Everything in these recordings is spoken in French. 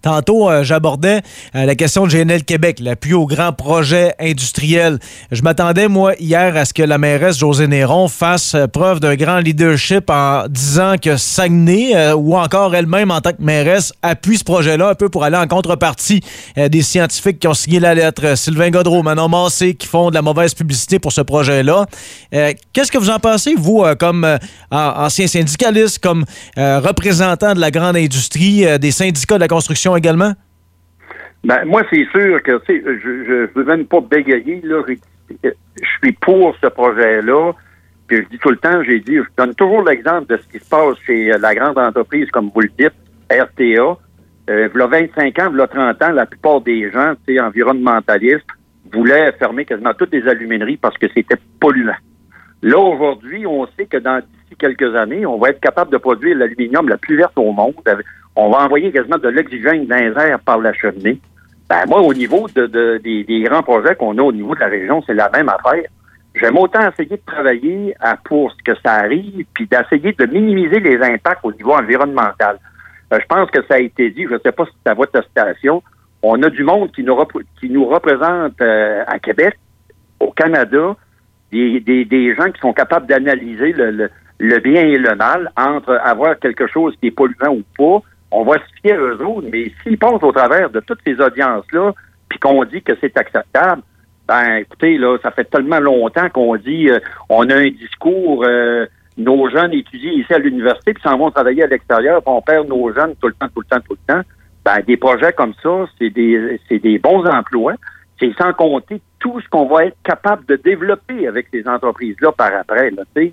Tantôt, j'abordais la question de GNL Québec, l'appui au grand projet industriel. Je m'attendais, moi, hier, à ce que la mairesse Josée Néron fasse preuve d'un grand leadership en disant que Saguenay, ou encore elle-même en tant que mairesse, appuie ce projet-là un peu pour aller en contrepartie des scientifiques qui ont signé la lettre. Sylvain Gaudreault, Manon Massé, qui font de la mauvaise publicité pour ce projet-là. Qu'est-ce que vous en pensez, vous, comme ancien syndicaliste, comme représentant de la grande industrie, des syndicats de la construction également? Ben, moi, c'est sûr que, tu sais, je veux même pas bégayer, là. Je suis pour ce projet-là. Puis je dis tout le temps, je donne toujours l'exemple de ce qui se passe chez la grande entreprise, comme vous le dites, RTA. V'là 25 ans, v'là 30 ans, la plupart des gens, tu sais, environnementalistes, voulaient fermer quasiment toutes les alumineries parce que c'était polluant. Là, aujourd'hui, on sait que d'ici quelques années, on va être capable de produire l'aluminium la plus verte au monde. On va envoyer quasiment de l'oxygène dans les airs par la cheminée. Ben, moi, au niveau des grands projets qu'on a au niveau de la région, c'est la même affaire. J'aime autant essayer de travailler pour ce que ça arrive, puis d'essayer de minimiser les impacts au niveau environnemental. Je pense que ça a été dit, je ne sais pas si c'est à votre station, on a du monde qui nous représente à Québec, au Canada, des gens qui sont capables d'analyser le bien et le mal entre avoir quelque chose qui est polluant ou pas. On va se fier eux autres, mais s'ils passent au travers de toutes ces audiences-là, puis qu'on dit que c'est acceptable, ben écoutez, là, ça fait tellement longtemps qu'on dit on a un discours, nos jeunes étudient ici à l'université, puis s'en vont travailler à l'extérieur, puis on perd nos jeunes tout le temps. Ben, des projets comme ça, c'est des bons emplois. C'est sans compter tout ce qu'on va être capable de développer avec ces entreprises-là par après. Là, tu sais,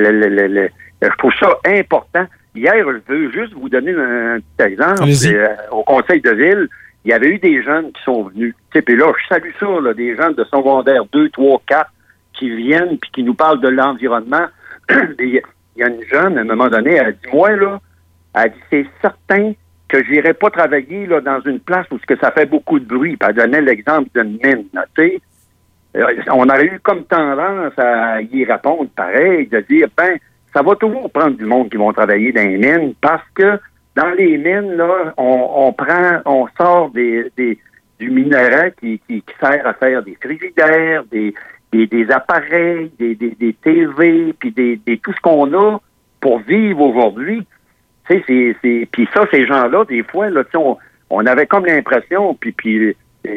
je trouve ça important. Hier, je veux juste vous donner un petit exemple. Au conseil de ville, il y avait eu des jeunes qui sont venus. Puis là, je salue ça, là, des jeunes de secondaire 2, 3, 4 qui viennent puis qui nous parlent de l'environnement. Il y a une jeune, à un moment donné, elle a dit, moi, là, elle dit, c'est certain que j'irai pas travailler là, dans une place où ça fait beaucoup de bruit. Puis elle donnait l'exemple d'une mine. Tu sais, on aurait eu comme tendance à y répondre pareil, de dire, ben, ça va toujours prendre du monde qui vont travailler dans les mines parce que dans les mines, là, on sort du minerai qui sert à faire des frigidaires, des appareils, des TV, puis tout ce qu'on a pour vivre aujourd'hui. Tu sais, puis ça, ces gens-là, des fois, là, on avait comme l'impression, puis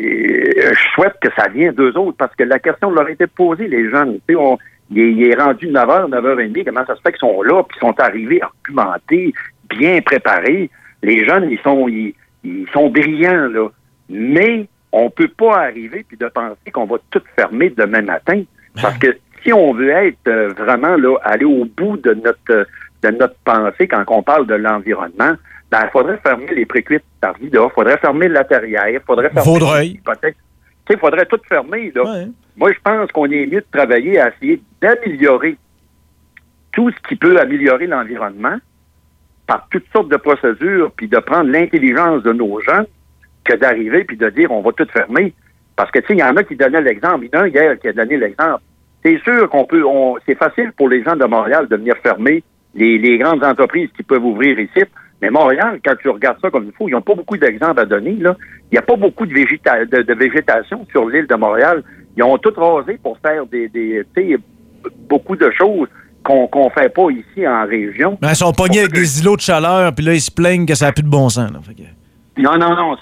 je souhaite que ça vienne d'eux autres, parce que la question leur a été posée, les jeunes. Tu sais, il est rendu 9h, 9h30, comment ça se fait qu'ils sont là, puis ils sont arrivés argumentés, bien préparés. Les jeunes, ils sont brillants, là. Mais on peut pas arriver puis de penser qu'on va tout fermer demain matin. Parce que si on veut être vraiment là, aller au bout de notre pensée quand on parle de l'environnement, ben, il faudrait fermer les précuites d'Arvida, il faudrait fermer la Terrière, il faudrait fermer Vaudreuil. Peut-être. Il faudrait tout fermer, là. Ouais. Moi, je pense qu'on est mieux de travailler à essayer d'améliorer tout ce qui peut améliorer l'environnement par toutes sortes de procédures, puis de prendre l'intelligence de nos gens que d'arriver puis de dire on va tout fermer. Parce que, tu sais, il y en a qui donnaient l'exemple. Il y en a un hier qui a donné l'exemple. C'est sûr c'est facile pour les gens de Montréal de venir fermer les grandes entreprises qui peuvent ouvrir ici. Mais Montréal, quand tu regardes ça comme il faut, ils n'ont pas beaucoup d'exemples à donner, là. Il n'y a pas beaucoup de végétation sur l'île de Montréal. Ils ont tout rasé pour faire beaucoup de choses qu'on fait pas ici en région. Ben, ils sont pognés avec des îlots de chaleur, puis là, ils se plaignent que ça n'a plus de bon sens. Là. Fait que... Non,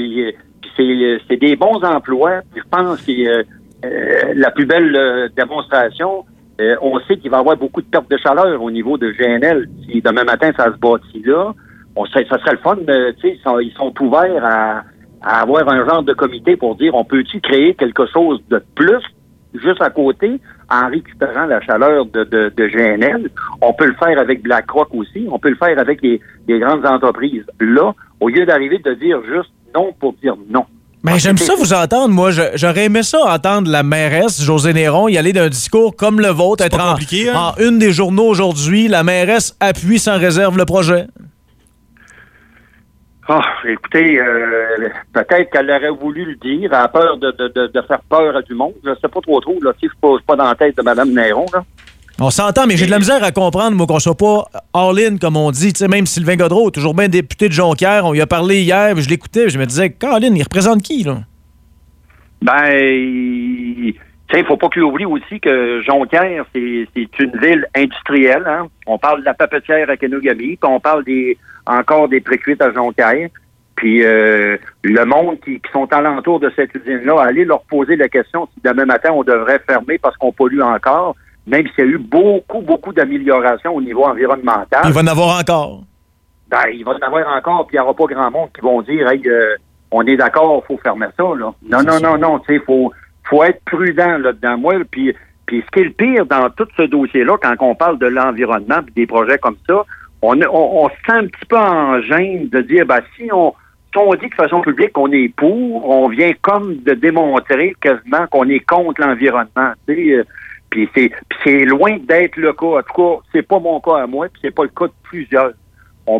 c'est des bons emplois. Je pense que la plus belle démonstration, on sait qu'il va y avoir beaucoup de pertes de chaleur au niveau de GNL. Si demain matin, ça se bâtit là, ça serait le fun. Ils sont ouverts à avoir un genre de comité pour dire on peut-tu créer quelque chose de plus juste à côté en récupérant la chaleur de GNL. On peut le faire avec BlackRock aussi. On peut le faire avec les grandes entreprises. Là, au lieu d'arriver de dire juste non pour dire non. Mais j'aime ça vous entendre. Moi, j'aurais aimé ça entendre la mairesse Josée Néron y aller d'un discours comme le vôtre, être en une des journaux aujourd'hui. La mairesse appuie sans réserve le projet. Écoutez, peut-être qu'elle aurait voulu le dire, à peur de faire peur à du monde. Je sais pas trop, là. Je suis pas dans la tête de Mme Néron, là. On s'entend, mais j'ai de la misère à comprendre, moi, qu'on soit pas all-in, comme on dit. Tu sais, même Sylvain Gaudreau, toujours bien député de Jonquière, on lui a parlé hier, puis je l'écoutais, je me disais, Colin, il représente qui, là? Ben, il faut pas qu'il oublie aussi que Jonquière, c'est une ville industrielle. Hein? On parle de la papetière à Kenogami, puis on parle encore des précuites à Jonquière. Puis le monde qui sont alentour de cette usine-là, aller leur poser la question si demain matin on devrait fermer parce qu'on pollue encore, même s'il y a eu beaucoup d'améliorations au niveau environnemental. Il va en avoir encore. Ben, il va en avoir encore, puis il n'y aura pas grand monde qui vont dire, hey, on est d'accord, il faut fermer ça, là. Non, tu sais, faut être prudent là-dedans. Moi, puis ce qui est le pire dans tout ce dossier-là, quand on parle de l'environnement et des projets comme ça, on se sent un petit peu en gêne de dire, ben, si on dit de façon publique qu'on est pour, on vient comme de démontrer quasiment qu'on est contre l'environnement, tu sais. Puis c'est loin d'être le cas. En tout cas, c'est pas mon cas à moi, puis c'est pas le cas de plusieurs. On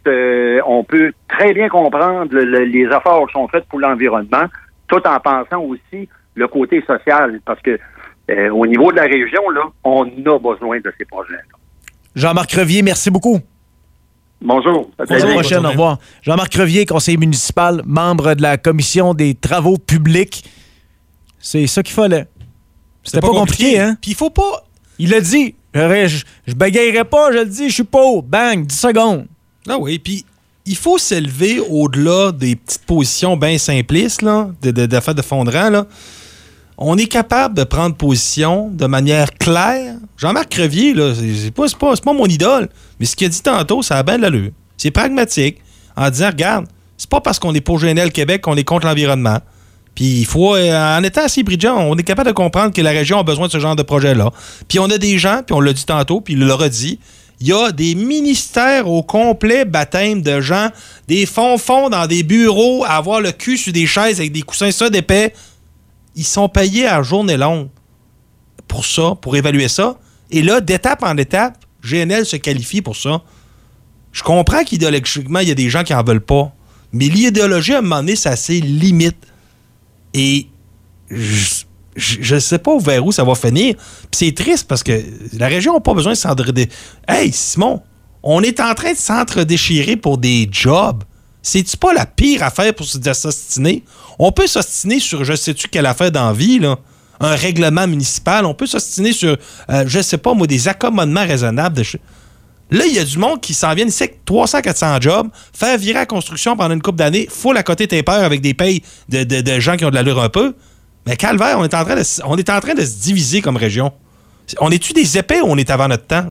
peut très bien comprendre les efforts qui sont faits pour l'environnement, tout en pensant aussi le côté social, parce que au niveau de la région, là, on a besoin de ces projets-là. Jean-Marc Revier, merci beaucoup. Bonjour. À la prochaine, au revoir. Jean-Marc Revier, conseiller municipal, membre de la commission des travaux publics. C'est ça qu'il fallait. C'était pas compliqué, hein? Puis il faut pas... Il a dit, je bégayerai pas, je le dis, je suis pauvre. Bang, 10 secondes. Ah oui, puis il faut s'élever au-delà des petites positions bien simplistes, là, d'affaires de fond de rang, là. On est capable de prendre position de manière claire. Jean-Marc Revier, là, c'est pas mon idole, mais ce qu'il a dit tantôt, ça a bien de l'allure. C'est pragmatique, en disant, regarde, c'est pas parce qu'on est pour GNL Québec qu'on est contre l'environnement. Puis il faut, en étant assez brillant, on est capable de comprendre que la région a besoin de ce genre de projet-là. Puis on a des gens, puis on l'a dit tantôt, puis il l'a redit, il y a des ministères au complet baptême de gens, des fonds dans des bureaux, à avoir le cul sur des chaises avec des coussins ça d'épais. Ils sont payés à journée longue pour ça, pour évaluer ça. Et là, d'étape en étape, GNL se qualifie pour ça. Je comprends qu'idéologiquement, il y a des gens qui n'en veulent pas. Mais l'idéologie, à un moment donné, ça a ses limites. Et je ne sais pas vers où ça va finir. Puis c'est triste parce que la région n'a pas besoin de s'entre-déchirer. Hey, Simon, on est en train de s'entre-déchirer pour des jobs. C'est-tu pas la pire affaire pour s'ostiner? On peut s'ostiner sur je sais-tu quelle affaire d'envie, là. Un règlement municipal. On peut s'ostiner sur, je sais pas, moi, des accommodements raisonnables. Là, il y a du monde qui s'en vient ici avec 300-400 jobs, faire virer la construction pendant une couple d'années, full à côté tes pères avec des payes de gens qui ont de l'allure un peu. Mais calvaire, on est en train de se diviser comme région. On est-tu des épais ou on est avant notre temps?